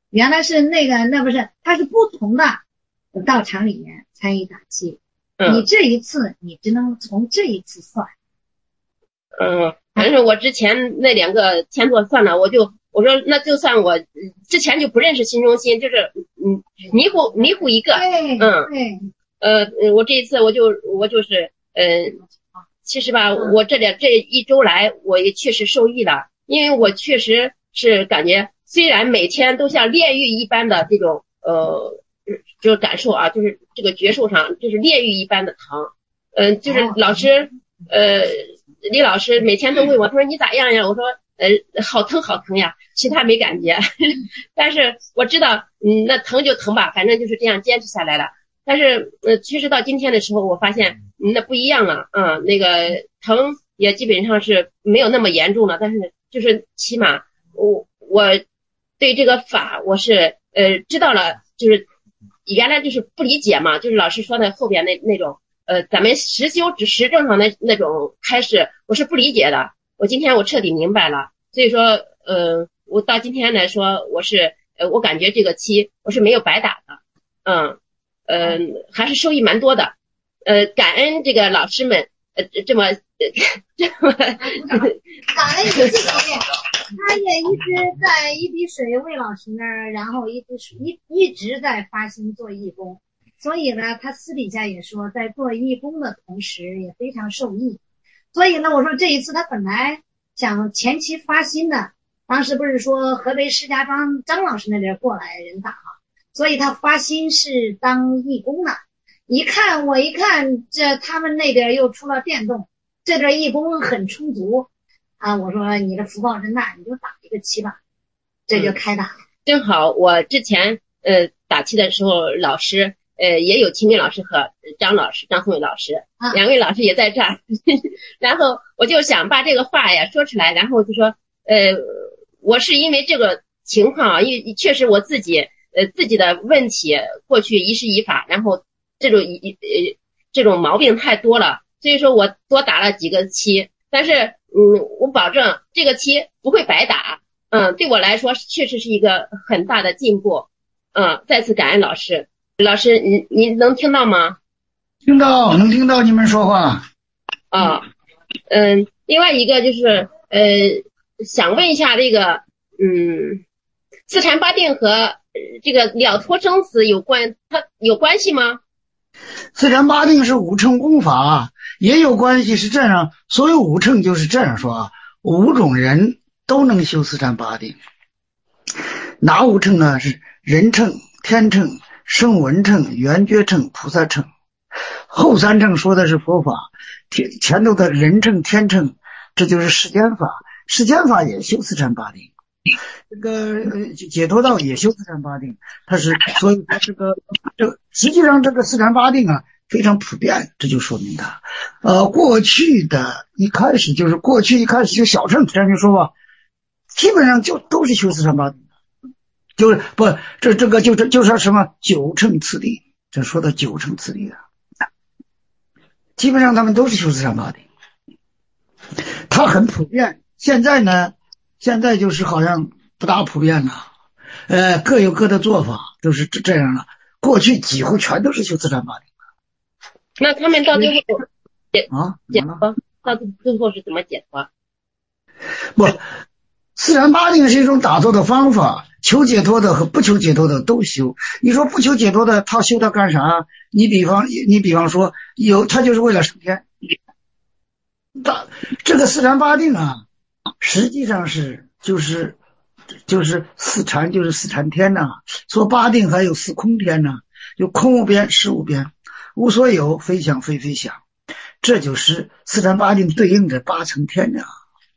原来是那个那不是，它是不同的道场里面参与打七。 嗯， 你这一次你只能从这一次算。 嗯，反正我之前那两个天座算了，我就我说那就算我之前就不认识新中心，就是嗯迷糊迷糊一个。 对， 嗯， 对。 呃，我这一次我就我就是呃，其实吧，我这两这一周来我也确实受益了，因为我确实是感觉虽然每天都像炼狱一般的这种呃。就是感受啊，就是这个觉受上就是炼狱一般的疼，嗯、呃，就是老师，呃，李老师每天都问我，他说你咋样呀？我说，呃，好疼好疼呀，其他没感觉，但是我知道，嗯，那疼就疼吧，反正就是这样坚持下来了。但是，呃，其实到今天的时候，我发现，嗯、那不一样了，嗯，那个疼也基本上是没有那么严重了，但是就是起码我我对这个法我是呃知道了，就是。原来就是不理解嘛，就是老师说的后边那那种，呃，咱们实修只实证上那那种开示，我是不理解的。我今天我彻底明白了，所以说，呃，我到今天来说，我是，呃，我感觉这个期我是没有白打的，嗯，呃，还是收益蛮多的，呃，感恩这个老师们，呃，这么，这么， 感恩你自己。他也一直在一滴水魏老师那儿，然后一直一一直在发心做义工，所以呢，他私底下也说，在做义工的同时也非常受益。所以呢，我说这一次他本来想前期发心的，当时不是说河北石家庄张老师那边过来人大嘛，所以他发心是当义工的。一看我一看这他们那边又出了变动，这边义工很充足。啊，我说你的福报真大，你就打一个七吧，这就开打。 嗯、正好我之前呃打七的时候，老师呃也有秦明老师和张老师、张宏伟老师、啊、两位老师也在这儿，然后我就想把这个话呀说出来，然后就说呃我是因为这个情况啊，因为确实我自己呃自己的问题过去一事一法，然后这种一呃这种毛病太多了，所以说我多打了几个七，但是。嗯，我保证这个期不会白打。嗯，对我来说确实是一个很大的进步。嗯，再次感恩老师。老师，你你能听到吗？ 听到，能听到你们说话。 啊、哦，嗯，另外一个就是呃，想问一下这个，嗯，四禅八定和这个了脱生死有关，它有关系吗？ 四禅八定是五乘功法，也有关系。是这样，所有五乘就是这样说啊，五种人都能修四禅八定。哪五乘呢？是人乘、天乘、声闻乘、缘觉乘、菩萨乘。后三乘说的是佛法，前前头的人乘、天乘，这就是世间法。世间法也修四禅八定。这个解脱道也修四禅八定，它是所以它这个这个实际上这个四禅八定啊非常普遍，这就说明它呃过去的一开始就是过去一开始就小乘，咱就说吧，基本上就都是修四禅八定，就是不这这个就是就是什么九乘次第，这说的九乘次第的，基本上他们都是修四禅八定，它很普遍。现在呢？现在就是好像不大普遍了，呃，各有各的做法，都是这样了。过去几乎全都是修四禅八定。 那他们到最后解啊解脱，到最后是怎么解脱？ 不，四禅八定是一种打坐的方法，求解脱的和不求解脱的都修。你说不求解脱的，他修它干啥？你比方你比方说有他就是为了升天。大这个四禅八定啊。实际上是就是就是四禅就是四禅天呐、啊，说八定还有四空天呐、啊，就空无边实无边，无所有非想非非想，这就是四禅八定对应的八层天呐、啊。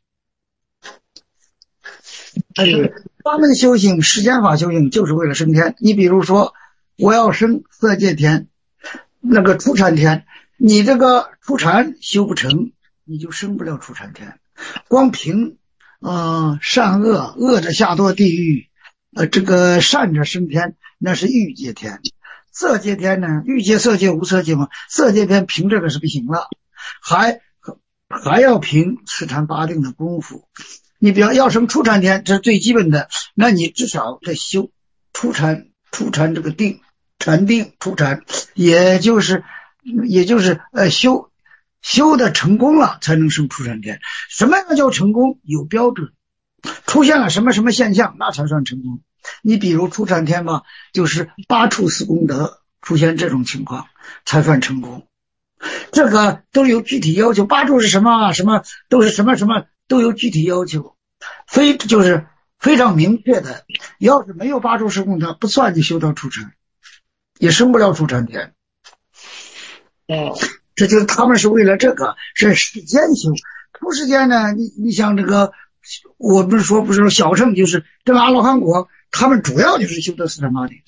但是他们修行世间法修行就是为了升天。你比如说我要升色界天，那个初禅天，你这个初禅修不成，你就升不了初禅天。光凭呃善恶，恶者下堕地狱，呃这个善者升天，那是欲界天。色界天呢，欲界色界无色界嘛，色界天凭这个是不行了，还还要凭四禅八定的功夫。你比方要升初禅天，这是最基本的，那你至少得修出禅，出禅这个定，禅定出禅，也就是也就是呃修修的成功了才能升出禅天。什么样叫成功？有标准，出现了什么什么现象，那才算成功。你比如出禅天吧，就是八处四功德出现这种情况才算成功。这个都有具体要求，八处是什么什么都是什么什么都有具体要求，非就是非常明确的。要是没有八处四功德，不算你修到出禅，也升不了出禅天。 哦， 这就是他们是为了这个，是世间修。出世间呢，你你像这个，我不是说不是说小乘，就是这个阿罗汉果，他们主要就是修的四禅八定。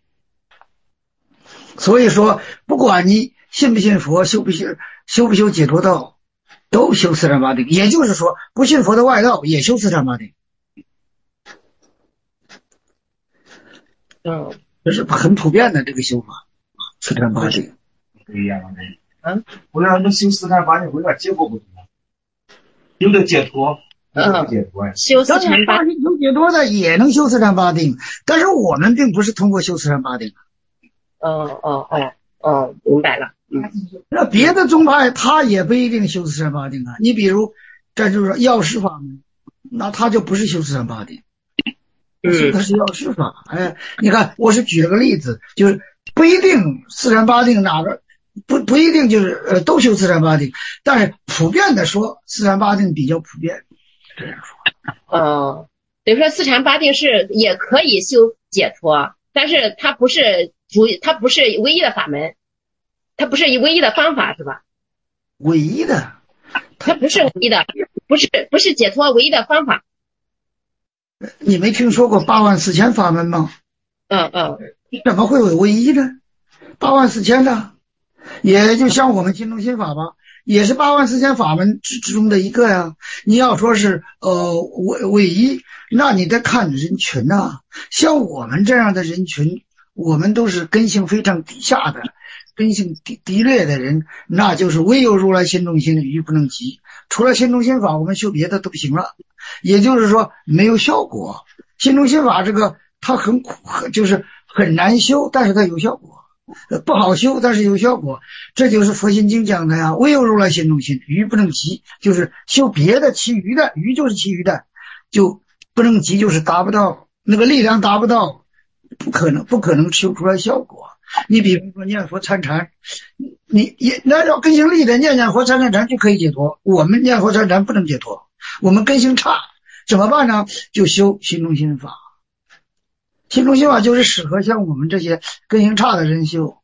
所以说，不管你信不信佛，修不修修不修解脱道，都修四禅八定。也就是说，不信佛的外道也修四禅八定。 嗯， 这是很普遍的这个修法，四禅八定。 不一样了，嗯，我让他们修四禅八定，有点结果不同。有的解脱，有解脱呀。 修四禅八定，修解脱的也能修四禅八定，但是我们并不是通过修四禅八定。 哦哦哦哦，明白了。嗯， 那别的宗派他也不一定修四禅八定啊。你比如，这就是说药师法门，那他就不是修四禅八定， 嗯， 他是药师法。哎，你看，我是举了个例子，就是不一定四禅八定哪个。不不一定就是呃都修四禅八定，但是普遍的说四禅八定比较普遍，这样说。 哦，比如说四禅八定是也可以修解脱，但是它不是主，它不是唯一的法门，它不是唯一的方法，是吧？ 唯一的， 它不是唯一的，不是不是解脱唯一的方法。 你没听说过八万四千法门吗？ 嗯嗯， 怎么会有唯一的？八万四千的。也就像我们心中心法吧，也是八万四千法门之之中的一个呀。你要说是呃唯唯一，那你得看人群呐、啊。像我们这样的人群，我们都是根性非常低下的、根性低低劣的人，那就是唯有如来心中心，语不能及。除了心中心法，我们修别的都不行了。也就是说没有效果。心中心法这个它很苦，就是很难修，但是它有效果。不好修，但是有效果，这就是佛心经讲的呀。唯有如来心中心，愚不能及，就是修别的其余的，愚就是其余的，就不能及，就是达不到那个力量，达不到，不可能不可能修出来效果。你比如说念佛参禅，你也那要根性力的念念佛参参禅就可以解脱，我们念佛参禅不能解脱，我们根性差，怎么办呢？就修心中心法。心中心法就是适合像我们这些根性差的人修。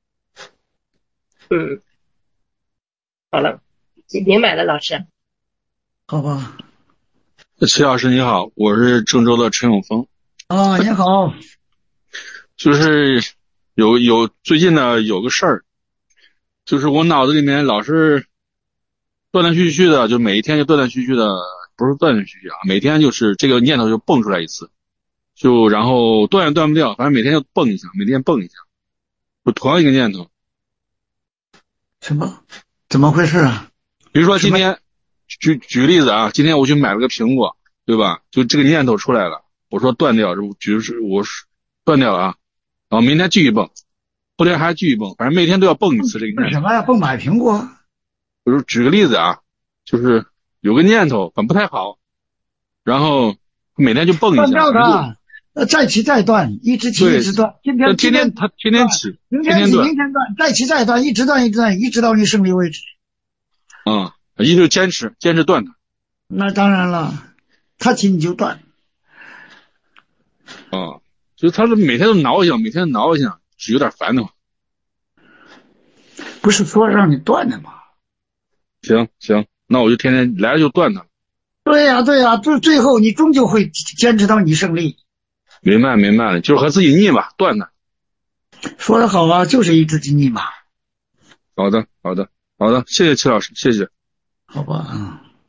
嗯，好了，明白了，老师。 好吧。 齐老师你好，我是郑州的陈永峰。 啊，你好。 就是有有最近呢有个事儿，就是我脑子里面老是断断续续的，就每一天就断断续续的，不是断断续续啊，每天就是这个念头就蹦出来一次。就然后断也断不掉，反正每天就蹦一下，每天蹦一下，就同样一个念头。 什么？怎么回事啊？ 比如说今天，举举个例子啊，今天我去买了个苹果，对吧？就这个念头出来了，我说断掉，举是我断掉了啊，然后明天继续蹦，后天还继续蹦，反正每天都要蹦一次这个念头。 为什么要蹦买苹果？ 我说举个例子啊，就是有个念头很不太好，然后每天就蹦一下。 断掉它。呃，再起再断，一直起一直断，今天天天他天天起， 明天起明天断，再起再断，一直断一直断，一直到你胜利为止。 啊、嗯，一直坚持坚持断它。 那当然了，他起你就断。 啊，就他是每天都挠一下，每天挠一下，是有点烦的。 不是说让你断的吗？ 行行，那我就天天来了就断它。 对呀、啊、对呀、啊，最最后你终究会坚持到你胜利。 明白明白了，就是和自己腻嘛，断的。 说得好啊，就是一只鸡腻嘛。 好的好的好的，谢谢齐老师，谢谢。 好吧，嗯。